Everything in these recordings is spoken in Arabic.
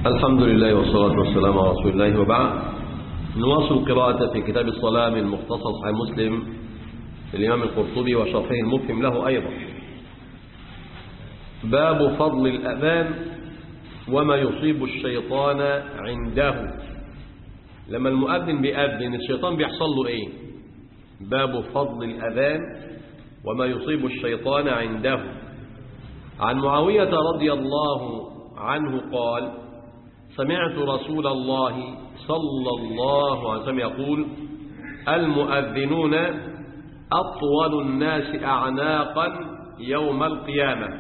الحمد لله والصلاة والسلام على رسول الله، وبعد. نواصل القراءة في كتاب الصلاة من مختصر صحيح مسلم للإمام القرطبي وشرحه المفهم له أيضا. باب فضل الأذان وما يصيب الشيطان عنده. لما المؤذن بيأذن الشيطان بيحصل له إيه؟ باب فضل الأذان وما يصيب الشيطان عنده. عن معاوية رضي الله عنه قال: سمعت رسول الله صلى الله عليه وسلم يقول: المؤذنون أطول الناس أعناقا يوم القيامة.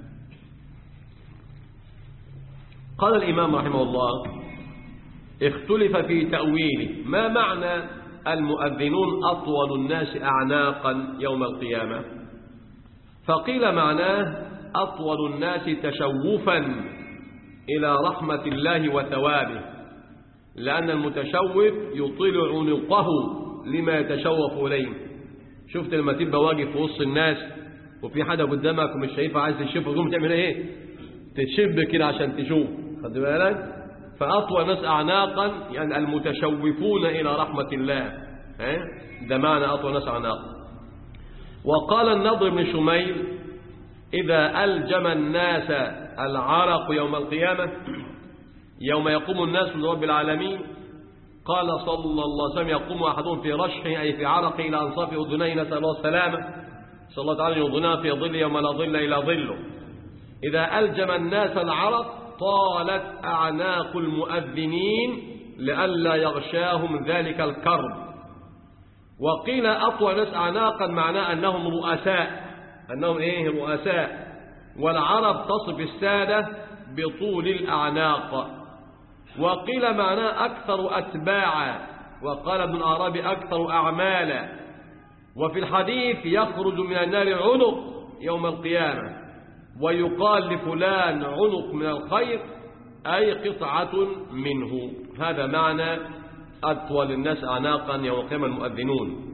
قال الإمام رحمه الله: اختلف في تأويله، ما معنى المؤذنون أطول الناس أعناقا يوم القيامة؟ فقيل معناه أطول الناس تشوفا إلى رحمة الله وثوابه، لأن المتشوف يطيل عنقه لما يتشوف إليه. شفت لما تبقى واقف في وسط الناس وفي حدا قدامك ومش شايفها عايز تشوفه، تقوم تعمل ايه؟ تشب كده عشان تشوف، خد بالك؟ فأطول الناس أعناقا يعني المتشوفون إلى رحمة الله، ده معنى أطول الناس أعناقا. وقال النضر بن شميل: إذا ألجم الناس العرق يوم القيامة، يوم يقوم الناس من رب العالمين، قال صلى الله عليه وسلم: يقوم أحدهم في رشحه أي في عرقه إلى أنصاف أذنيه، نسأل الله السلامة، صلى الله تعالى يضنا في ظل يوم لا ظل إلا ظله. إذا ألجم الناس العرق طالت أعناق المؤذنين لئلا يغشاهم ذلك الكرب. وقيل أطول الناس أعناقا معناه أنهم رؤساء، أنهم رؤساء، والعرب تصف السادة بطول الأعناق. وقيل معناه أكثر أتباعا، وقال ابن الأعرابي أكثر أعمالا. وفي الحديث يخرج من النار عنق يوم القيامة، ويقال لفلان عنق من الخير أي قطعة منه. هذا معنى أطول الناس أعناقا يوم القيامة المؤذنون.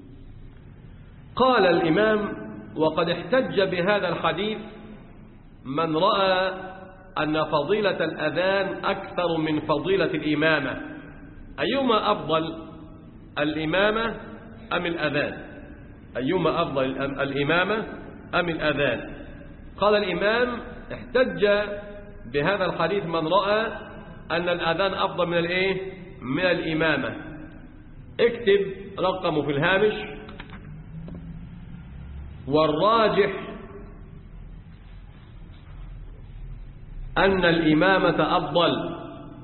قال الإمام: وقد احتج بهذا الحديث من رأى أن فضيلة الأذان أكثر من فضيلة الإمامة. أيما أفضل، الإمامة أم الأذان؟ أيما أفضل، الإمامة أم الأذان؟ قال الإمام: احتج بهذا الحديث من رأى أن الأذان أفضل من الإمامة. اكتب رقمه في الهامش. والراجح أن الإمامة أفضل،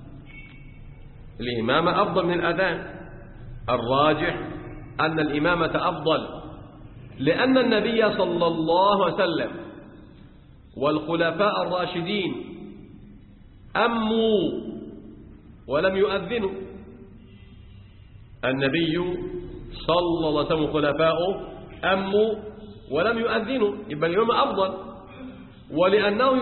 الإمامة أفضل من الأذان. الراجح أن الإمامة أفضل، لأن النبي صلى الله عليه وسلم والخلفاء الراشدين أموا ولم يؤذنوا. النبي صلى الله عليه وسلم وخلفاؤه أموا ولم يؤذنوا، يبقى الإمام أفضل. ولأنه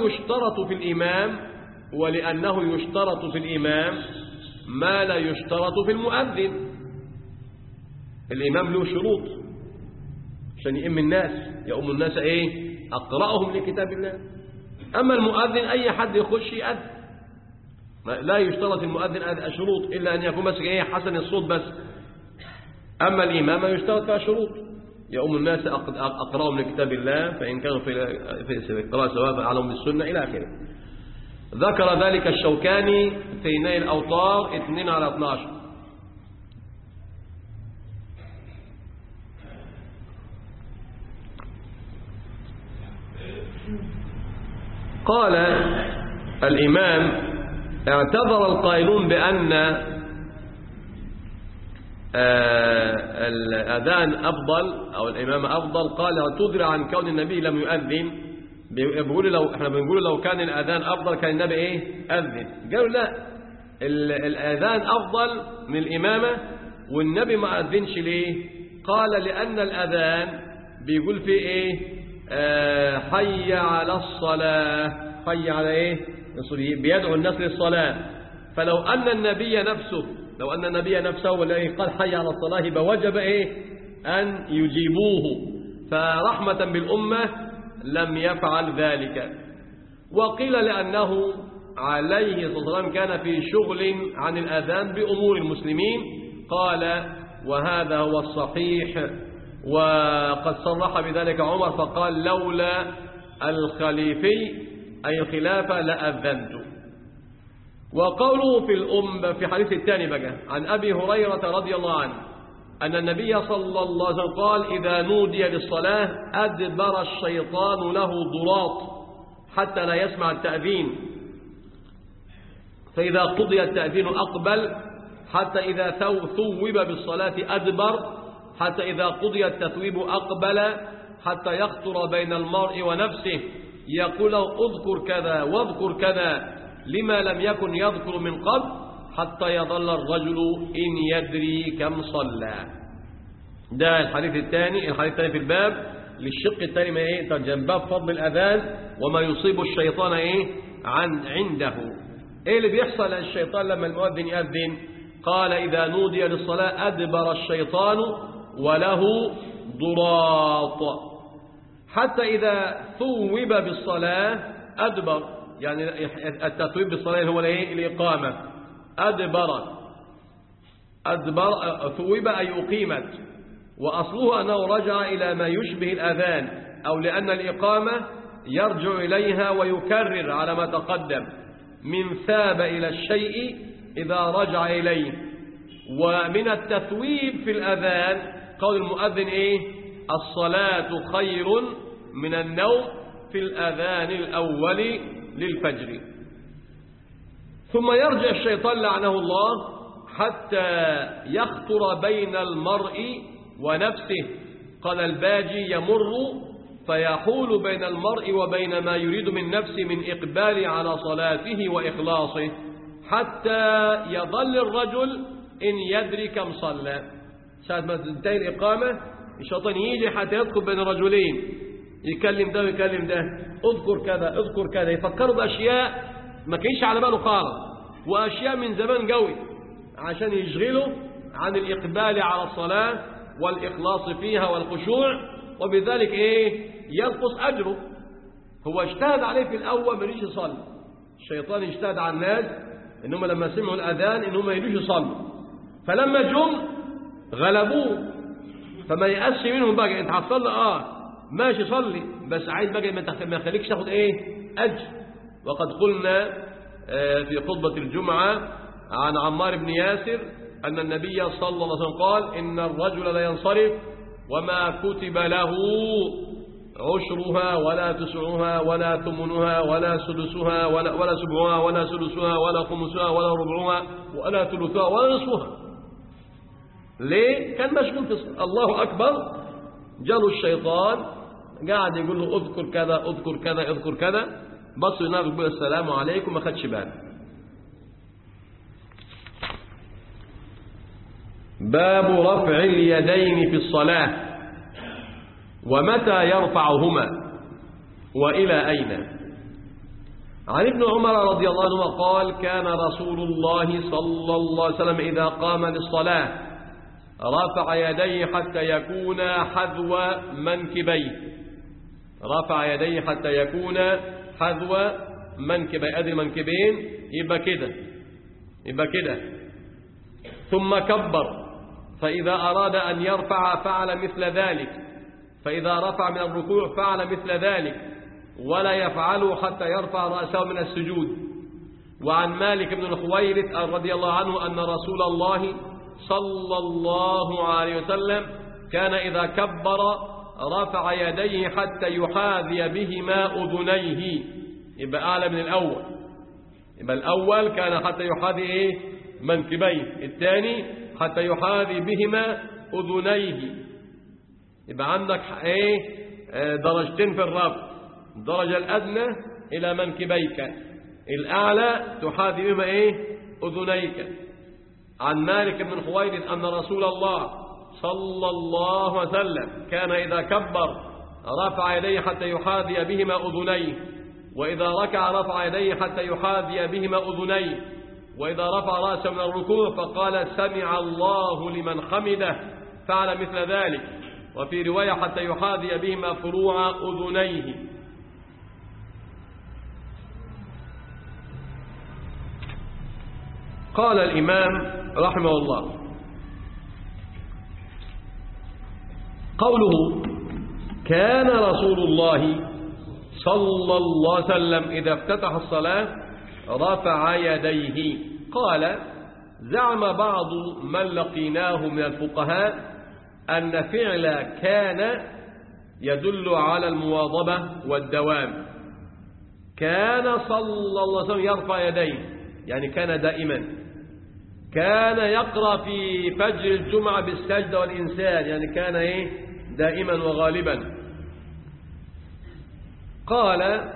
يشترط في الإمام ما لا يشترط في المؤذن. الإمام له شروط عشان يؤم الناس، يؤم الناس أقرأهم لكتاب الله. أما المؤذن أي حد يخش يؤذن، لا يشترط المؤذن شروط إلا أن يكون بس حسن الصوت بس. أما الإمامة يشترط فيها شروط، يؤم الناس أقرأهم لكتاب الله، فإن كانوا في القراءة سواء أعلم بالسنة إلى آخره. ذكر ذلك الشوكاني في نيل الأوطار 2/12. قال الإمام: اعتذر القائلون بأن الأذان أفضل أو الإمامة أفضل. قال: اعتذر عن كون النبي لم يؤذن. احنا بنقول لو كان الأذان أفضل كان النبي أذن. قالوا لا، الأذان أفضل من الإمامة والنبي ما أذنش. ليه؟ قال: لأن الأذان بيقول فيه حي على الصلاة، حي على بيدعو الناس للصلاة. فلو أن النبي نفسه قال حي على الصلاة بوجب أن يجيبوه، فرحمة بالأمة لم يفعل ذلك. وقيل لأنه عليه الصلاة والسلام كان في شغل عن الأذان بأمور المسلمين. قال وهذا هو الصحيح، وقد صرح بذلك عمر فقال لولا الخليفي أي الخلافة لأذنت. وقوله في حديث الثاني بقى عن أبي هريرة رضي الله عنه أن النبي صلى الله عليه وسلم قال إذا نودي للصلاة أدبر الشيطان له ضراط حتى لا يسمع التأذين، فإذا قضي التأذين أقبل، حتى إذا ثوب بالصلاة أدبر، حتى إذا قضي التثويب أقبل، حتى يخطر بين المرء ونفسه يقول له اذكر كذا واذكر كذا لما لم يكن يذكر من قبل، حتى يظل الرجل إن يدري كم صلى. ده الحديث الثاني في الباب للشق الثاني ما ترجم باب فضل الأذان وما يصيب الشيطان عنده. ايه اللي بيحصل للشيطان لما المؤذن يأذن؟ قال إذا نودي للصلاة أدبر الشيطان وله ضراط، حتى إذا ثوب بالصلاة أدبر، يعني التثويب بالصلاة هو الإقامة. أدبر ثوب أي أقيمت، وأصله أنه رجع إلى ما يشبه الأذان، أو لأن الإقامة يرجع إليها ويكرر على ما تقدم من ثاب إلى الشيء إذا رجع إليه. ومن التثويب في الأذان قول المؤذن الصلاة خير من النوم في الأذان الأول للفجر. ثم يرجع الشيطان لعنه الله حتى يخطر بين المرء ونفسه. قال الباجي يمر فيحول بين المرء وبين ما يريد من نفسه من إقبال على صلاته وإخلاصه، حتى يظل الرجل إن يدري كم صلى. ساعة ما تنتهي الإقامة الشيطان يجي حتى يدخل بين رجلين، يكلم ده ويكلم ده، اذكر كذا اذكر كذا، يفكروا بأشياء ما كانش على باله خالص، وأشياء من زمان قوي، عشان يشغلوا عن الإقبال على الصلاة والإخلاص فيها والخشوع، وبذلك ينقص أجره. هو اجتهد عليه في الأول ما يريدش يصلي. الشيطان اجتهد على الناس إنهم لما سمعوا الأذان إنهم ما يريدوش يصلوا، فلما جم غلبوه، فما يأسش منهم بقى انت هتصلي ماشي صلي، بس عايز بقى ما يخليكش تاخد أجر. وقد قلنا في خطبة الجمعة عن عمار بن ياسر أن النبي صلى الله عليه وسلم قال إن الرجل لا ينصرف وما كتب له عشرها ولا تسعها ولا ثمنها ولا سدسها ولا سبعها ولا سدسها ولا خمسها ولا ربعها ولا ثلثها ولا نصفها. ليه؟ كان مشغول في الله أكبر، جاله الشيطان قاعد يقول له اذكر كذا اذكر كذا اذكر كذا، بص ينادي يقول السلام عليكم، ما خدش باله. باب رفع اليدين في الصلاة ومتى يرفعهما وإلى أين. عن ابن عمر رضي الله عنه قال كان رسول الله صلى الله عليه وسلم إذا قام للصلاة رفع يديه حتى يكون حذو منكبيه، رفع يديه حتى يكون حذو منكبيه، أدي المنكبين يبقى كده، ثم كبر، فإذا أراد أن يرفع فعل مثل ذلك، فإذا رفع من الركوع فعل مثل ذلك، ولا يفعله حتى يرفع رأسه من السجود. وعن مالك بن الخويرث رضي الله عنه أن رسول الله صلى الله عليه وسلم كان إذا كبر رفع يديه حتى يحاذي بهما أذنيه، يبقى أعلى من الأول. يبقى الأول كان حتى يحاذي منكبيه، الثاني حتى يحاذي بهما أذنيه. يبقى عندك درجتين في الرفع، الدرجة الأدنى إلى منكبيك، الأعلى تحاذي بهما أذنيك. عن مالك بن الحويرث أن رسول الله صلى الله عليه وسلم كان إذا كبر رفع يديه حتى يحاذي بهما أذنيه، وإذا ركع رفع يديه حتى يحاذي بهما أذنيه، وإذا رفع رأسه من الركوع فقال سمع الله لمن حمده فعل مثل ذلك، وفي رواية حتى يحاذي بهما فروع أذنيه. قال الإمام رحمه الله: قوله كان رسول الله صلى الله عليه وسلم إذا افتتح الصلاة رفع يديه. قال: زعم بعض من لقيناه من الفقهاء أن فعل كان يدل على المواظبة والدوام. كان صلى الله عليه وسلم يرفع يديه، يعني كان دائما. كان يقرأ في فجر الجمعة بالسجدة والإنسان، يعني كان دائما وغالبا. قال: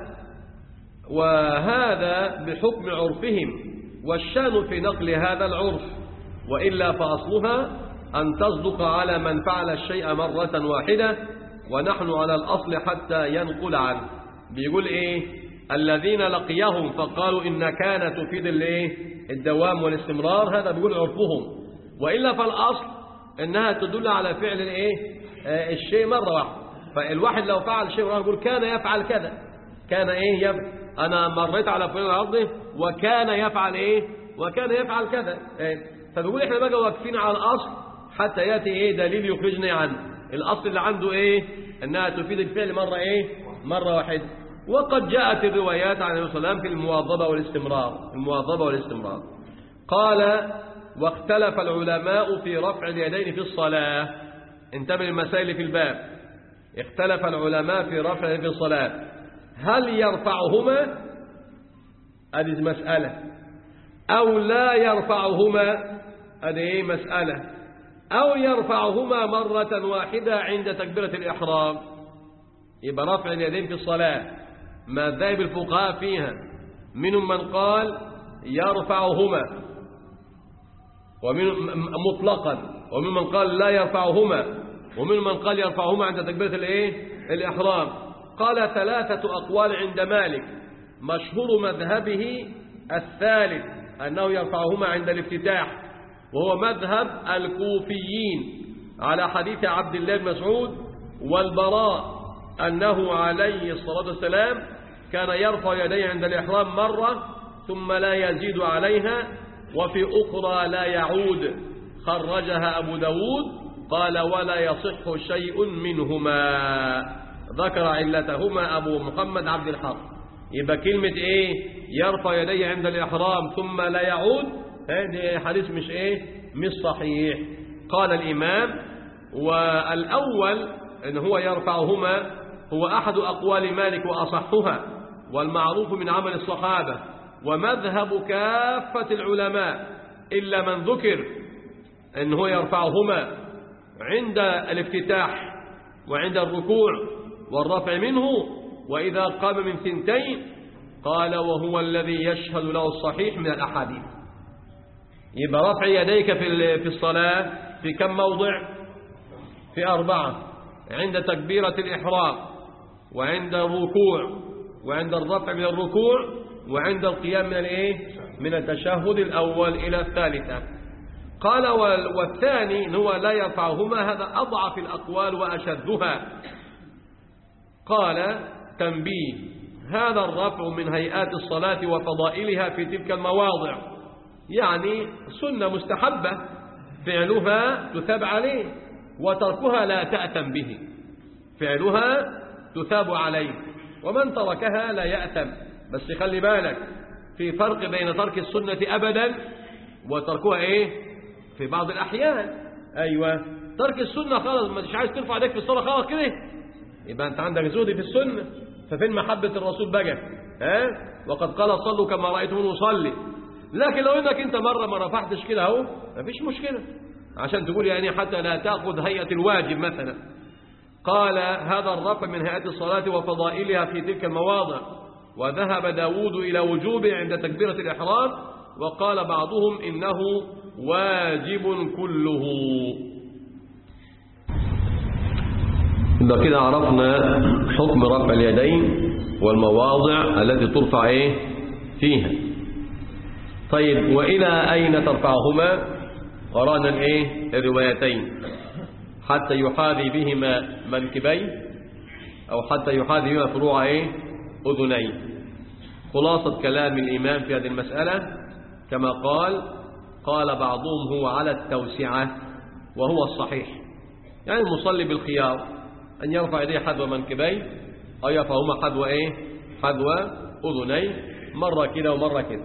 وهذا بحكم عرفهم، والشان في نقل هذا العرف، وإلا فأصلها أن تصدق على من فعل الشيء مرة واحدة، ونحن على الأصل حتى ينقل عنه. بيقول الذين لقيهم فقالوا إن كان تفيد الدوام والاستمرار، هذا بيقول عرفهم، وإلا فالأصل إنها تدل على فعل الشيء مرة واحدة. فالواحد لو فعل شيء يقول كان يفعل كذا، كان أنا مريت على فلان الأرض وكان يفعل وكان يفعل كذا. فبيقول إحنا بقى واقفين على الأصل حتى يأتي دليل يخرجنا عنه. الأصل اللي عنده أنها تفيد الفعل مرة مرة واحدة. وقد جاءت الروايات عن النبي صلى الله عليه وسلم في المواظبة والاستمرار. قال: واختلف العلماء في رفع اليدين في الصلاة. انتبه للمسائل في الباب. اختلف العلماء في رفع اليدين في الصلاة، هل يرفعهما، هذه مسألة، أو لا يرفعهما، هذه مسألة، أو يرفعهما مرة واحدة عند تكبيرة الإحرام. يبقى رفع اليدين في الصلاة مذاهب الفقهاء فيها، منهم من قال يرفعهما ومن مطلقا، ومن من قال لا يرفعهما، ومن من قال يرفعهما عند تكبيرة الإحرام. قال: 3 أقوال عند مالك، مشهور مذهبه الثالث أنه يرفعهما عند الافتتاح، وهو مذهب الكوفيين على حديث عبد الله بن مسعود والبراء أنه عليه الصلاة والسلام كان يرفع يديه عند الإحرام مرة ثم لا يزيد عليها، وفي أخرى لا يعود. خرجها أبو داود. قال: ولا يصح شيء منهما. ذكر علتهما أبو محمد عبد الحق. يبقى كلمة يرفع يديه عند الإحرام ثم لا يعود، هذا حديث مش صحيح. قال الإمام: والأول إن هو يرفعهما هو أحد أقوال مالك وأصحها، والمعروف من عمل الصحابة، ومذهب كافة العلماء إلا من ذكر إن هو يرفعهما عند الافتتاح وعند الركوع والرفع منه، وإذا قام من 2. قال: وهو الذي يشهد له الصحيح من الأحاديث. يبقى رفع يديك في الصلاة في كم موضع؟ في 4: عند تكبيرة الإحرام، وعند الركوع، وعند الرفع من الركوع، وعند القيام من التشهد الأول إلى الثالثة. قال: والثاني هو لا يرفعهما، هذا أضعف الأقوال وأشدها. قال: تنبيه: هذا الرفع من هيئات الصلاة وفضائلها في تلك المواضع، يعني سنة مستحبة فعلها تثاب عليه، وتركها لا تأتم به. فعلها تثاب عليه، ومن تركها لا يأتم. بس خلي بالك، في فرق بين ترك السنة أبدا وتركها في بعض الأحيان. أيوة، ترك السنة خلاص، مش عايز ترفع يدك في الصلاة خلاص كده، يبقى أنت عندك زهد في السنة. ففين محبة الرسول بقى؟ وقد قال: صلوا كما رأيتموني أصلي. لكن لو إنك أنت مرة ما رفعتش كده أهو، مفيش مشكلة، عشان تقول حتى لا تأخذ هيئة الواجب مثلا. قال: هذا الرفع من هيئة الصلاة وفضائلها في تلك المواضع. وذهب داود إلى وجوبه عند تكبيرة الإحرام، وقال بعضهم إنه واجب كله. يبقى كده عرفنا حكم رفع اليدين والمواضع التي ترفع فيها. طيب، وإلى أين ترفعهما؟ قرانا الروايتين: حتى يحاذي بهما منكبيه، أو حتى يحاذي بهما فروع أذنيه. خلاصة كلام الإمام في هذه المسألة كما قال: قال بعضهم هو على التوسعة وهو الصحيح، يعني المصلي بالخيار أن يرفع يديه حذو منكبيه أو يرفعهما حذو حذو أذنيه، مرة كده ومرة كده.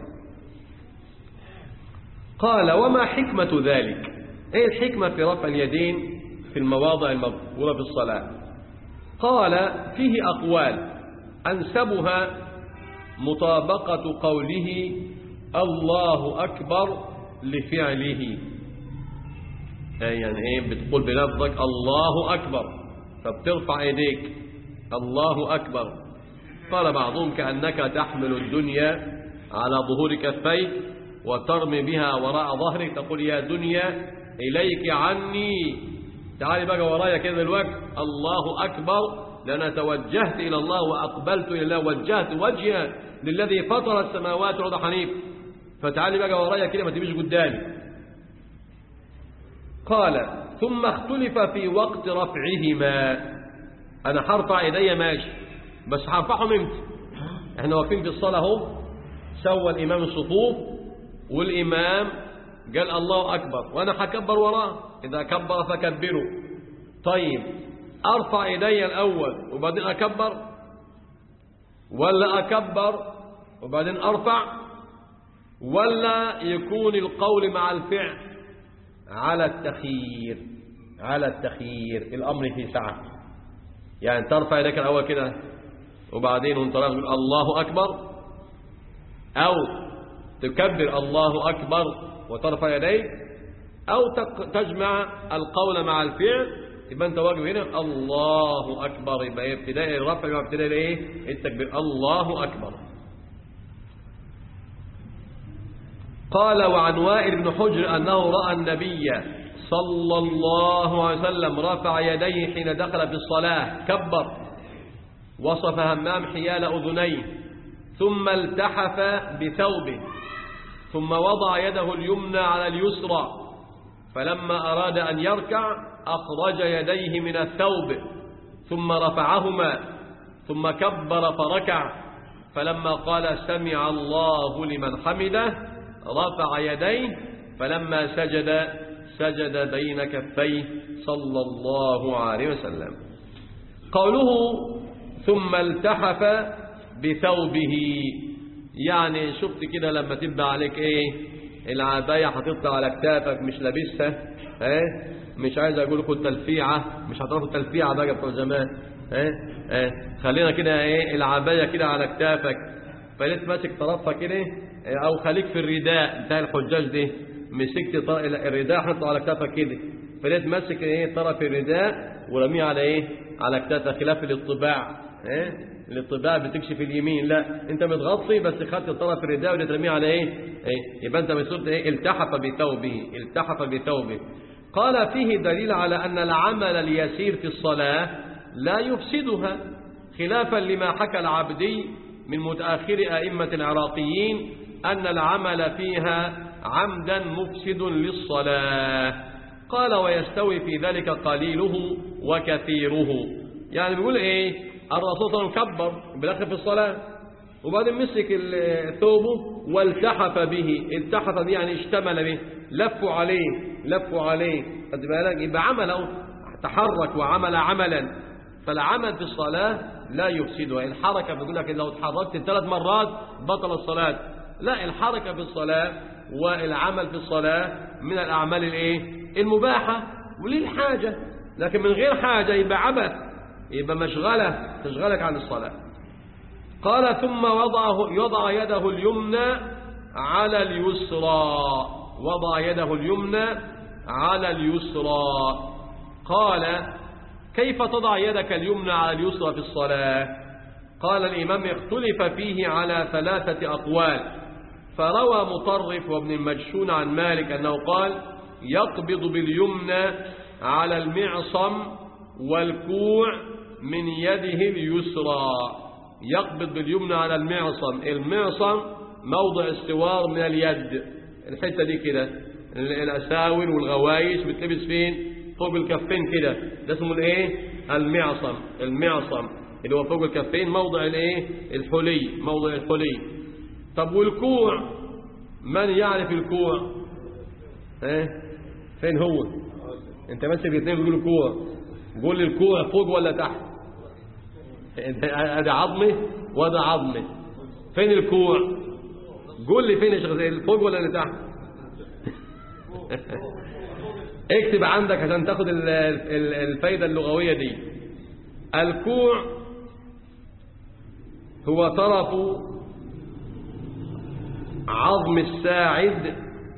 قال وما حكمة ذلك؟ ايه الحكمة في رفع اليدين في المواضع المذكورة في الصلاة؟ قال فيه أقوال، أنسبها مطابقة قوله الله أكبر لفعله، يعني ايه بتقول بلفظك الله أكبر فبترفع يديك الله أكبر. قال بعضهم كأنك تحمل الدنيا على ظهور كفيك وترمي بها وراء ظهرك، تقول يا دنيا إليك عني، تعالي بقى ورايا كده دلوقتي، الله أكبر لأنا توجهت إلى الله وأقبلت إلى الله، وجهت وجهي للذي فطر السماوات والأرض حنيف، فتعالي بقى ورايا كده ما تبيش قدامي. قال ثم اختلف في وقت رفعهما، أنا هرفع إيديا ماشي بس هرفعهم امتى؟ احنا واقفين في الصلاة اهو، سوى الإمام الصفوف والإمام قال الله أكبر وأنا هكبر وراه، إذا كبر فكبروا. طيب أرفع إيدي الأول وبعدين أكبر، ولا أكبر وبعدين أرفع، ولا يكون القول مع الفعل؟ على التخيير، على التخيير، الأمر في سعة، يعني ترفع يدك الأول كده وبعدين وانت راجل تقول الله أكبر، أو تكبر الله أكبر وترفع يديك، أو تجمع القول مع الفعل، يبقى أنت واقف هنا الله أكبر، يبقى ابتداء الرفع يبقى ابتداء إيه؟ التكبير الله أكبر. قال وعن وائل بن حجر أنه رأى النبي صلى الله عليه وسلم رفع يديه حين دخل في الصلاة كبر، وصف همام حيال أذنيه ثم التحف بثوبه ثم وضع يده اليمنى على اليسرى، فلما أراد أن يركع أخرج يديه من الثوب ثم رفعهما ثم كبر فركع، فلما قال سمع الله لمن حمده رفع يديه، فلما سجد بين كفيه صلى الله عليه وسلم. قوله ثم التحف بثوبه، يعني شفت كده لما تبقى عليك ايه العباية حطيتها على كتافك مش لابسها، مش عايز اقول لكم التلفيعة، مش هتعرفوا التلفيعة بقى بتوع زمان، خلينا كده ايه العباية كده على كتافك، فليت ماسك طرفها كده، او خليك في الرداء بتاع الحجاج ده، مسكت الرداء حطه على كتافك كده، فليت ماسك ايه طرف الرداء ورميه على ايه على كتافك، خلاف الاطباع، الاطباع بتكشف اليمين، لا انت متغطي بس خدت طرف الرداء وترميه على ايه يبقى انت مسؤول ايه التحف بثوبه، التحف بثوبه. قال فيه دليل على ان العمل اليسير في الصلاة لا يفسدها، خلافا لما حكى العبدي من متأخر أئمة العراقيين أن العمل فيها عمدا مفسد للصلاة. قال ويستوي في ذلك قليله وكثيره، يعني بيقول ايه الرسول صلى الله عليه وسلم كبر بالاخر في الصلاة وبعدين مسك ثوبه والتحف به، التحف به يعني اشتمل به، لفوا عليه خد بالك، يبقى عمله تحرك وعمل عملا، فالعمل في الصلاة لا يفسدها. الحركة بيقول لك لو اتحركت 3 مرات بطل الصلاة، لا، الحركة في الصلاة والعمل في الصلاة من الأعمال الايه المباحة وللحاجة، لكن من غير حاجة يبقى عبث، يبقى مشغلة تشغلك عن الصلاة. قال ثم وضع يده اليمنى على اليسرى، وضع يده اليمنى على اليسرى. قال كيف تضع يدك اليمنى على اليسرى في الصلاة؟ قال الإمام اختلف فيه على 3 أقوال، فروى مطرف وابن المجشون عن مالك أنه قال يقبض باليمنى على المعصم والكوع من يده اليسرى، يقبض باليمنى على المعصم، المعصم موضع استوار من اليد، الحتة دي كده الأساور والغوايش بتلبس فين؟ فوق الكفين كده، ده اسمه الايه المعصم، المعصم اللي هو فوق الكفين موضع الايه الحلي، موضع الحلي. طب والكوع من يعرف الكوع؟ فين هو؟ انت ماسك الاثنين بتقول الكوع، قول لي الكوع فوق ولا تحت؟ ادي عظمه وده عظمه، فين الكوع؟ قول لي فين يا شيخ، فوق ولا اللي تحت؟ اكتب عندك عشان تاخد الفايدة اللغوية دي. الكوع هو طرف عظم الساعد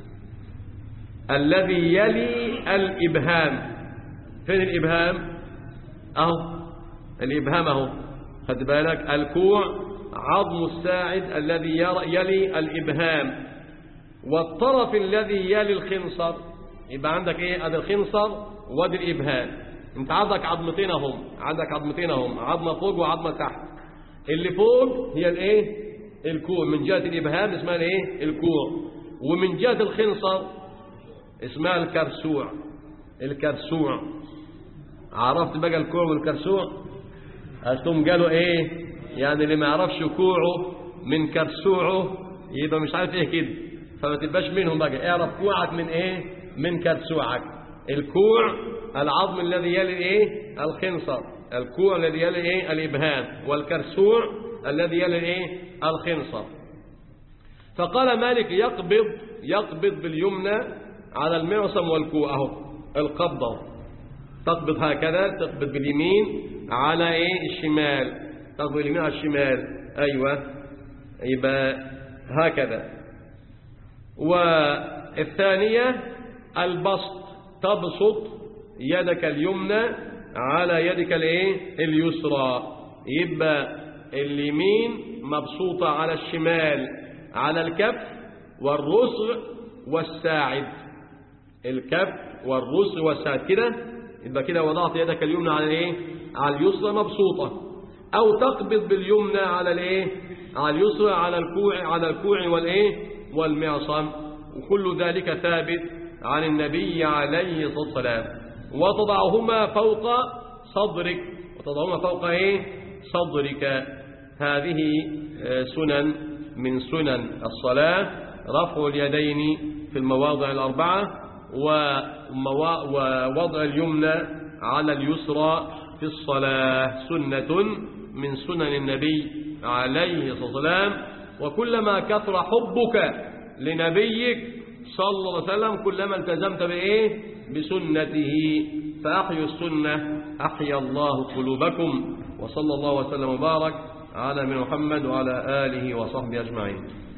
الذي يلي الإبهام. فين الإبهام؟ اهو الإبهام اهو، خد بالك، الكوع عظم الساعد الذي يلي الإبهام، والطرف الذي يلي الخنصر. يبقى عندك ايه؟ ادي الخنصر وادي الإبهام. انت عندك عظمتين اهم، عظمة فوق وعظمة تحت. اللي فوق هي الايه؟ الكوع، من جهة الإبهام اسمها الايه؟ الكوع، ومن جهة الخنصر اسمها الكرسوع. عرفت بقى الكوع والكرسوع؟ أصلهم قالوا ايه؟ يعني اللي ما يعرفش كوعه من كرسوعه يبقى مش عارف ايه كده، فما تبقاش منهم بقى. اعرف كوعك من ايه؟ من كرسوعك. الكوع العظم الذي يلي ايه؟ الخنصر، الكوع الذي يلي ايه؟ الإبهام، والكرسوع الذي يلي ايه؟ الخنصر. فقال مالك يقبض باليمنى على المعصم والكوع. اهو القبضة، تقبض هكذا، تقبض باليمين على ايه؟ الشمال، تقبض باليمين على الشمال، ايوه، يبقى هكذا. والثانية البسط، تبسط يدك اليمنى على يدك الايه؟ اليسرى. يبقى اليمين مبسوطة على الشمال على الكف والرسغ والساعد، الكف والرسغ والساعد كده. يبقى كده وضعت يدك اليمنى على الايه؟ على اليسرى مبسوطة. او تقبض باليمنى على الايه؟ على اليسرى على الكوع والايه؟ والمعصم. وكل ذلك ثابت عن النبي عليه الصلاة والسلام. وتضعهما فوق صدرك، ايه؟ صدرك. هذه سنن من سنن الصلاة، رفع اليدين في المواضع الأربعة، ووضع اليمنى على اليسرى في الصلاة، سنة من سنن النبي عليه الصلاة والسلام. وكلما كثر حبك لنبيك صلى الله عليه وسلم كلما التزمت بإيه؟ بسنته. فأحيوا السنة أحيا الله قلوبكم. وصلى الله وسلم وبارك على محمد وعلى آله وصحبه أجمعين.